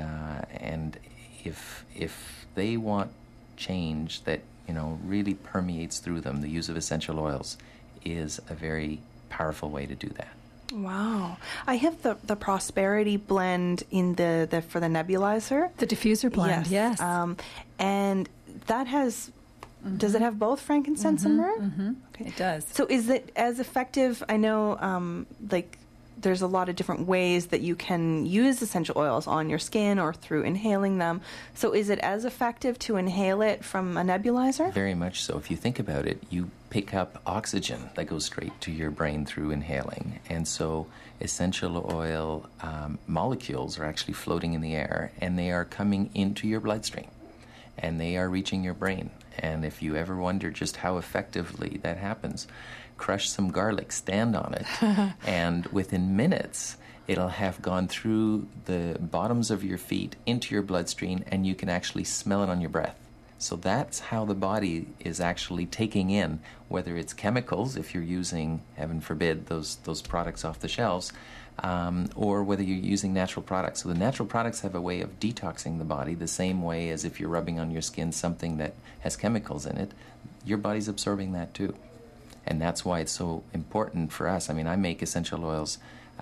if they want change that really permeates through them, the use of essential oils is a very powerful way to do that. Wow. I have the Prosperity blend in the for the nebulizer. The diffuser blend, yes. And that has, does it have both frankincense and myrrh? Mm-hmm. Okay. It does. So is it as effective? I know, there's a lot of different ways that you can use essential oils on your skin or through inhaling them. So is it as effective to inhale it from a nebulizer? Very much so. If you think about it, you pick up oxygen that goes straight to your brain through inhaling. And so essential oil molecules are actually floating in the air, and they are coming into your bloodstream, and they are reaching your brain. And if you ever wonder just how effectively that happens, crush some garlic, stand on it, and within minutes, it'll have gone through the bottoms of your feet into your bloodstream, and you can actually smell it on your breath. So that's how the body is actually taking in, whether it's chemicals, if you're using, heaven forbid, those products off the shelves, or whether you're using natural products. So the natural products have a way of detoxing the body the same way as if you're rubbing on your skin something that has chemicals in it. Your body's absorbing that too. And that's why it's so important for us. I mean, I make essential oils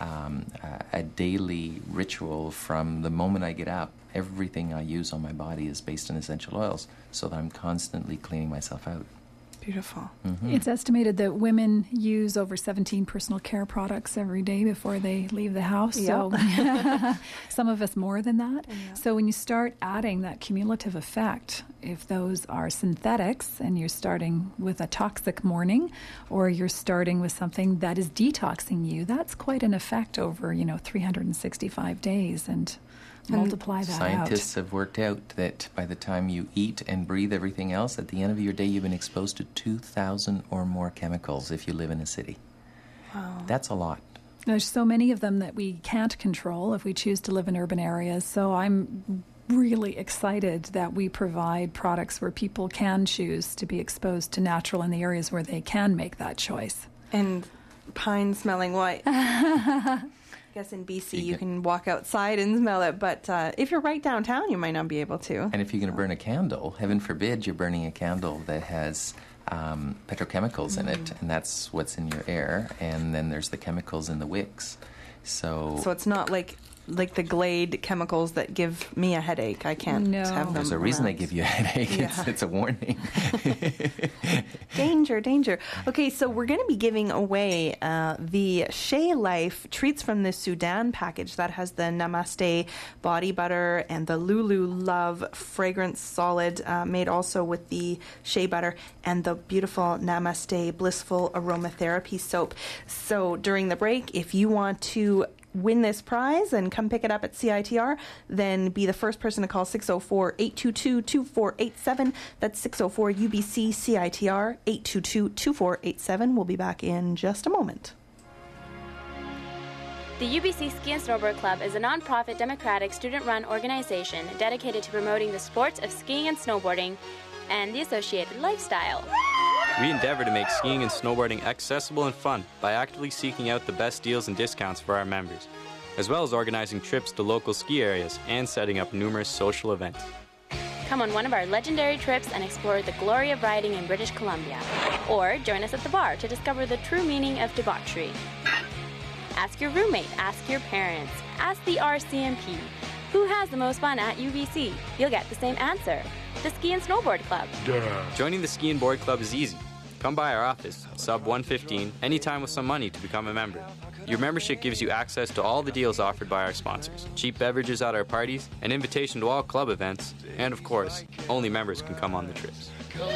a daily ritual from the moment I get up. Everything I use on my body is based on essential oils, so that I'm constantly cleaning myself out. Beautiful. Mm-hmm. It's estimated that women use over 17 personal care products every day before they leave the house. Yep. So some of us more than that. Yeah. So when you start adding that cumulative effect, if those are synthetics and you're starting with a toxic morning, or you're starting with something that is detoxing you, that's quite an effect over, 365 days. And multiply that Scientists have worked out that by the time you eat and breathe everything else, at the end of your day, you've been exposed to 2,000 or more chemicals if you live in a city. Wow. That's a lot. There's so many of them that we can't control if we choose to live in urban areas. So I'm really excited that we provide products where people can choose to be exposed to natural in the areas where they can make that choice. And pine-smelling white. I guess in BC you can walk outside and smell it, but if you're right downtown, you might not be able to. And if you're going to burn a candle, heaven forbid you're burning a candle that has petrochemicals in it, and that's what's in your air, and then there's the chemicals in the wicks. So it's not like the Glade chemicals that give me a headache. I can't have them. There's a reason they give you a headache. Yeah. It's a warning. Danger. Okay, so we're going to be giving away the Shea Life Treats from the Sudan package that has the Namaste body butter and the Lulu Love fragrance solid made also with the shea butter and the beautiful Namaste Blissful Aromatherapy soap. So during the break, if you want to win this prize and come pick it up at CITR, then be the first person to call 604-822-2487. That's 604-UBC-CITR, 822-2487. We'll be back in just a moment. The UBC Ski and Snowboard Club is a non-profit, democratic, student-run organization dedicated to promoting the sports of skiing and snowboarding and the associated lifestyle. We endeavor to make skiing and snowboarding accessible and fun by actively seeking out the best deals and discounts for our members, as well as organizing trips to local ski areas and setting up numerous social events. Come on one of our legendary trips and explore the glory of riding in British Columbia. Or join us at the bar to discover the true meaning of debauchery. Ask your roommate, ask your parents, ask the RCMP. Who has the most fun at UBC? You'll get the same answer. The Ski and Snowboard Club. Joining the Ski and Board Club is easy. Come by our office, sub 115, anytime with some money to become a member. Your membership gives you access to all the deals offered by our sponsors, cheap beverages at our parties, an invitation to all club events, and of course, only members can come on the trips.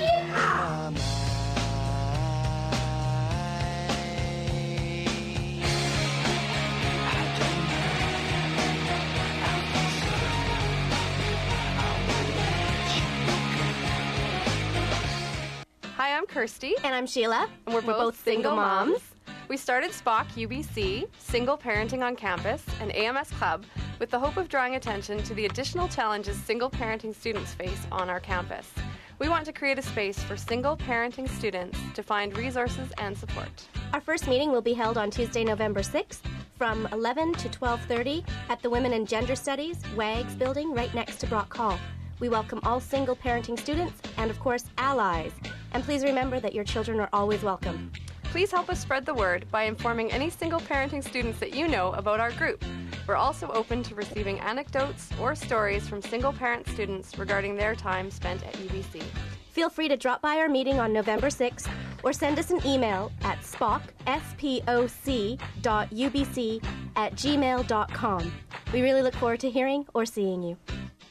Hi, I'm Kirsty. And I'm Sheila. And we're both single moms. We started SPOC UBC, Single Parenting on Campus, an AMS club, with the hope of drawing attention to the additional challenges single parenting students face on our campus. We want to create a space for single parenting students to find resources and support. Our first meeting will be held on Tuesday, November 6th from 11 to 12:30 at the Women and Gender Studies, WAGS building right next to Brock Hall. We welcome all single parenting students and, of course, allies. And please remember that your children are always welcome. Please help us spread the word by informing any single parenting students that you know about our group. We're also open to receiving anecdotes or stories from single parent students regarding their time spent at UBC. Feel free to drop by our meeting on November 6th or send us an email at spoc.ubc@gmail.com. We really look forward to hearing or seeing you.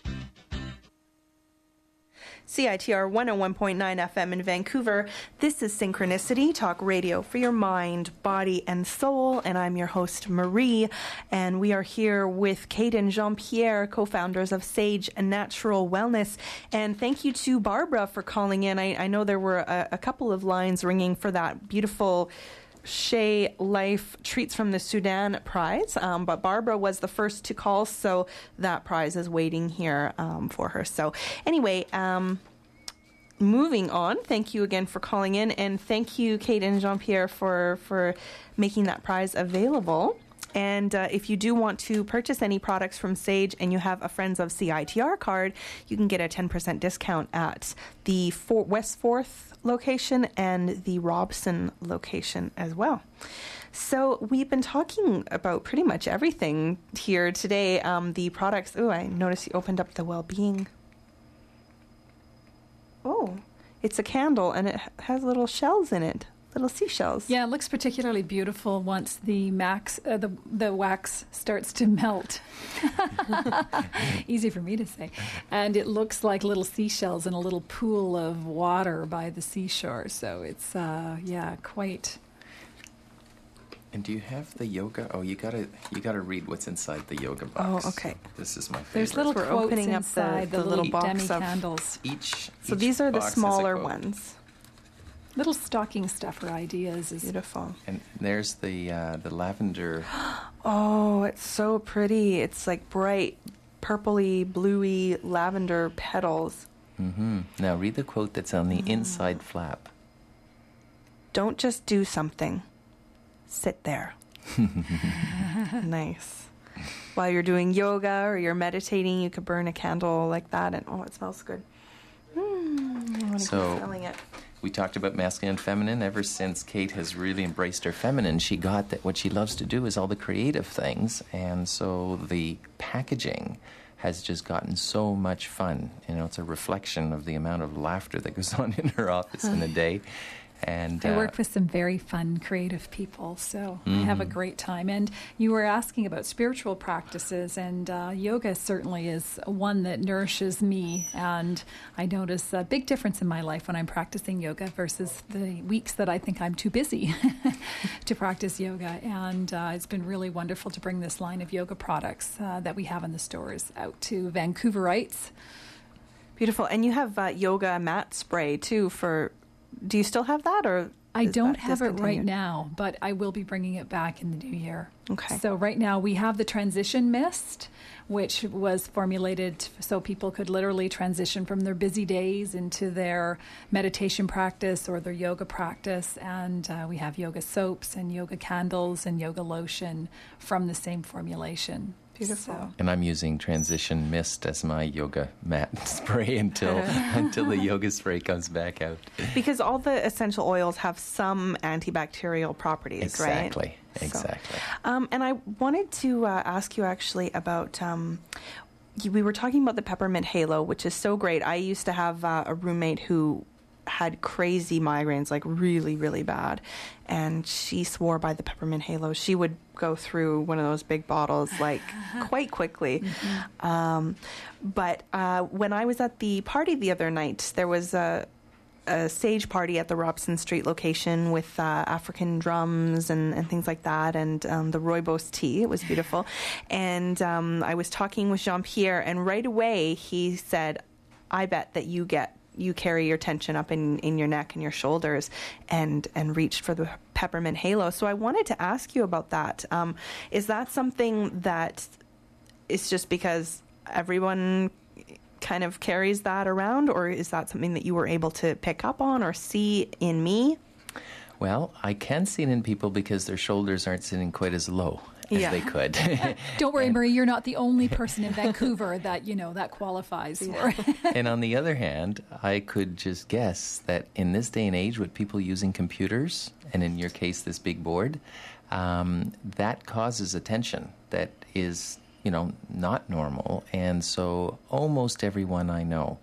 CITR 101.9 FM in Vancouver. This is Synchronicity, talk radio for your mind, body, and soul. And I'm your host, Marie. And we are here with Kate and Jean-Pierre, co-founders of Sage Natural Wellness. And thank you to Barbara for calling in. I know there were a couple of lines ringing for that beautiful Shea Life Treats from the Sudan prize, but Barbara was the first to call, so that prize is waiting here for her. So anyway, moving on, thank you again for calling in, and thank you, Kate and Jean-Pierre, for making that prize available. And if you do want to purchase any products from Sage and you have a Friends of CITR card, you can get a 10% discount at the West 4th location and the Robson location as well. So we've been talking about pretty much everything here today. The products, I noticed you opened up the Well-Being. Oh, it's a candle and it has little shells in it. Little seashells. Yeah, it looks particularly beautiful once the wax starts to melt. Easy for me to say. And it looks like little seashells in a little pool of water by the seashore. So it's, quite. And do you have the yoga? Oh, you gotta read what's inside the yoga box. Oh, okay. This is my favorite. There's little We're quotes opening up inside the little box demi of candles. So these are the box has a smaller quote. ones. Little stocking stuffer ideas is beautiful. And there's the lavender. Oh, it's so pretty. It's like bright, purpley, bluey lavender petals. Mm-hmm. Now read the quote that's on the inside flap. Don't just do something. Sit there. Nice. While you're doing yoga or you're meditating, you could burn a candle like that, and it smells good. I want to keep smelling it. We talked about masculine and feminine. Ever since Kate has really embraced her feminine, she got that what she loves to do is all the creative things. And so the packaging has just gotten so much fun. You know, it's a reflection of the amount of laughter that goes on in her office in a day. And I work with some very fun, creative people, so I have a great time. And you were asking about spiritual practices, and yoga certainly is one that nourishes me. And I notice a big difference in my life when I'm practicing yoga versus the weeks that I think I'm too busy to practice yoga. And it's been really wonderful to bring this line of yoga products that we have in the stores out to Vancouverites. Beautiful. And you have yoga mat spray, too, for... Do you still have that, or I don't have it right now, but I will be bringing it back in the new year. Okay. So right now we have the transition mist, which was formulated so people could literally transition from their busy days into their meditation practice or their yoga practice. And we have yoga soaps and yoga candles and yoga lotion from the same formulation. Beautiful. So. And I'm using Transition Mist as my yoga mat spray until the yoga spray comes back out. Because all the essential oils have some antibacterial properties, right? Exactly. And I wanted to ask you actually about... we were talking about the peppermint halo, which is so great. I used to have a roommate who had crazy migraines, like really, really bad. And she swore by the Peppermint Halo. She would go through one of those big bottles like quite quickly. But when I was at the party the other night, there was a stage party at the Robson Street location with African drums and things like that, and the Rooibos tea. It was beautiful. And I was talking with Jean-Pierre, and right away he said, I bet that you carry your tension up in your neck and your shoulders, and reached for the Peppermint Halo. So I wanted to ask you about that. Is that something that is just because everyone kind of carries that around, or is that something that you were able to pick up on or see in me? Well, I can see it in people because their shoulders aren't sitting quite as low as they could. Don't worry, Marie, you're not the only person in Vancouver that, that qualifies for. And on the other hand, I could just guess that in this day and age with people using computers, and in your case, this big board, that causes a tension that is, not normal. And so almost everyone I know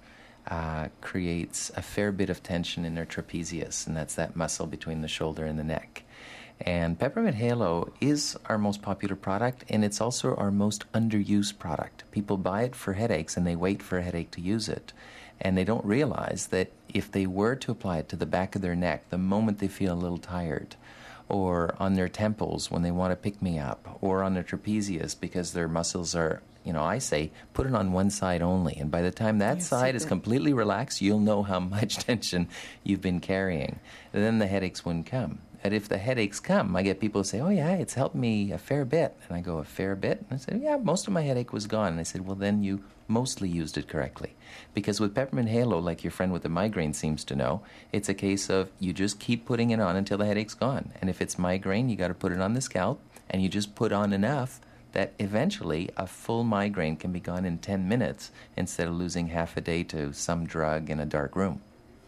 creates a fair bit of tension in their trapezius, and that's that muscle between the shoulder and the neck. And Peppermint Halo is our most popular product, and it's also our most underused product. People buy it for headaches, and they wait for a headache to use it. And they don't realize that if they were to apply it to the back of their neck the moment they feel a little tired, or on their temples when they want to pick me up, or on their trapezius because their muscles are, I say, put it on one side only. And by the time that side is completely relaxed, you'll know how much tension you've been carrying. And then the headaches wouldn't come. And if the headaches come, I get people say, oh, yeah, it's helped me a fair bit. And I go, a fair bit? And I said, yeah, most of my headache was gone. And I said, well, then you mostly used it correctly. Because with Peppermint Halo, like your friend with the migraine seems to know, it's a case of you just keep putting it on until the headache's gone. And if it's migraine, you got to put it on the scalp, and you just put on enough that eventually a full migraine can be gone in 10 minutes instead of losing half a day to some drug in a dark room.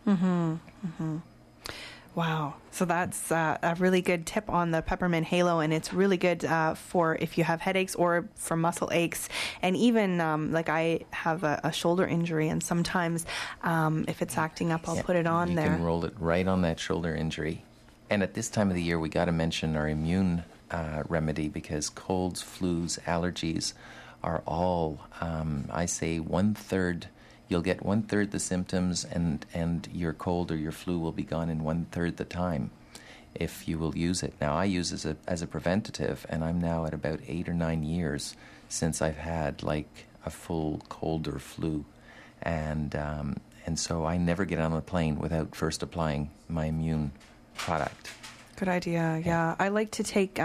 Wow. So that's a really good tip on the Peppermint Halo, and it's really good for if you have headaches or for muscle aches. And even like I have a shoulder injury, and sometimes if it's acting up, I'll put it on there. You can roll it right on that shoulder injury. And at this time of the year, we got to mention our immune remedy, because colds, flus, allergies are all, I say, you'll get 1/3 the symptoms, and your cold or your flu will be gone in 1/3 the time if you will use it. Now, I use it as a preventative, and I'm now at about 8 or 9 years since I've had like a full cold or flu, and so I never get on a plane without first applying my immune product. Good idea. Yeah, I like to take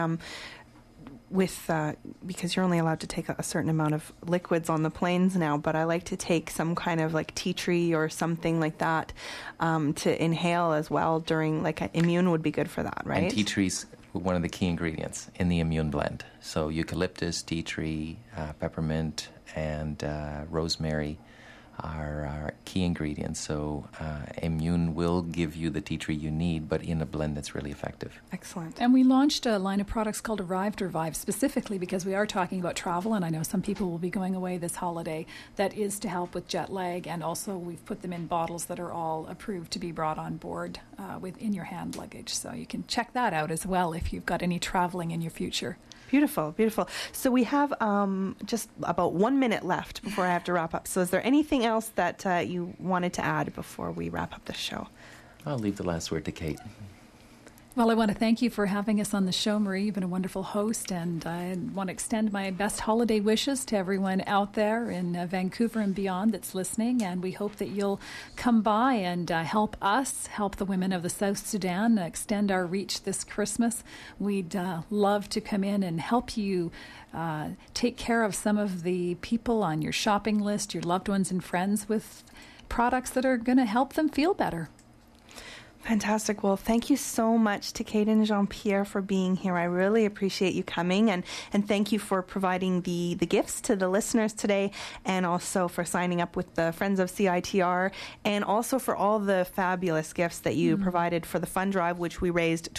because you're only allowed to take a certain amount of liquids on the planes now, but I like to take some kind of like tea tree or something like that to inhale as well during, like, immune would be good for that, right? And tea tree's one of the key ingredients in the immune blend. So eucalyptus, tea tree, peppermint, and rosemary are key ingredients. So immune will give you the tea tree you need, but in a blend that's really effective. Excellent. And we launched a line of products called Arrive to Revive, specifically because we are talking about travel, and I know some people will be going away this holiday. That is to help with jet lag, and also we've put them in bottles that are all approved to be brought on board within your hand luggage. So you can check that out as well if you've got any traveling in your future. Beautiful, beautiful. So we have just about 1 minute left before I have to wrap up. So is there anything else that you wanted to add before we wrap up the show? I'll leave the last word to Kate. Well, I want to thank you for having us on the show, Marie. You've been a wonderful host, and I want to extend my best holiday wishes to everyone out there in Vancouver and beyond that's listening, and we hope that you'll come by and help us, help the women of the South Sudan, extend our reach this Christmas. We'd love to come in and help you take care of some of the people on your shopping list, your loved ones and friends, with products that are going to help them feel better. Fantastic. Well, thank you so much to Kate and Jean-Pierre for being here. I really appreciate you coming, and thank you for providing the gifts to the listeners today, and also for signing up with the Friends of CITR, and also for all the fabulous gifts that you provided for the fund drive, which we raised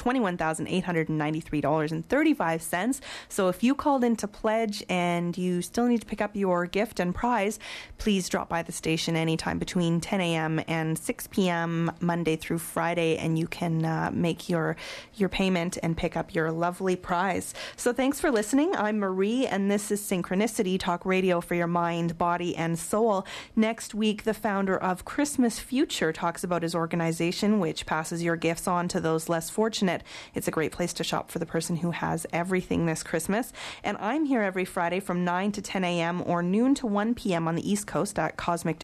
$21,893.35. So if you called in to pledge and you still need to pick up your gift and prize, please drop by the station anytime between 10 a.m. and 6 p.m. Monday through Friday, and you can make your payment and pick up your lovely prize. So thanks for listening. I'm Marie, and this is Synchronicity, talk radio for your mind, body, and soul. Next week, the founder of Christmas Future talks about his organization, which passes your gifts on to those less fortunate. It's a great place to shop for the person who has everything this Christmas. And I'm here every Friday from 9 to 10 a.m. or noon to 1 p.m. on the East Coast at Cosmic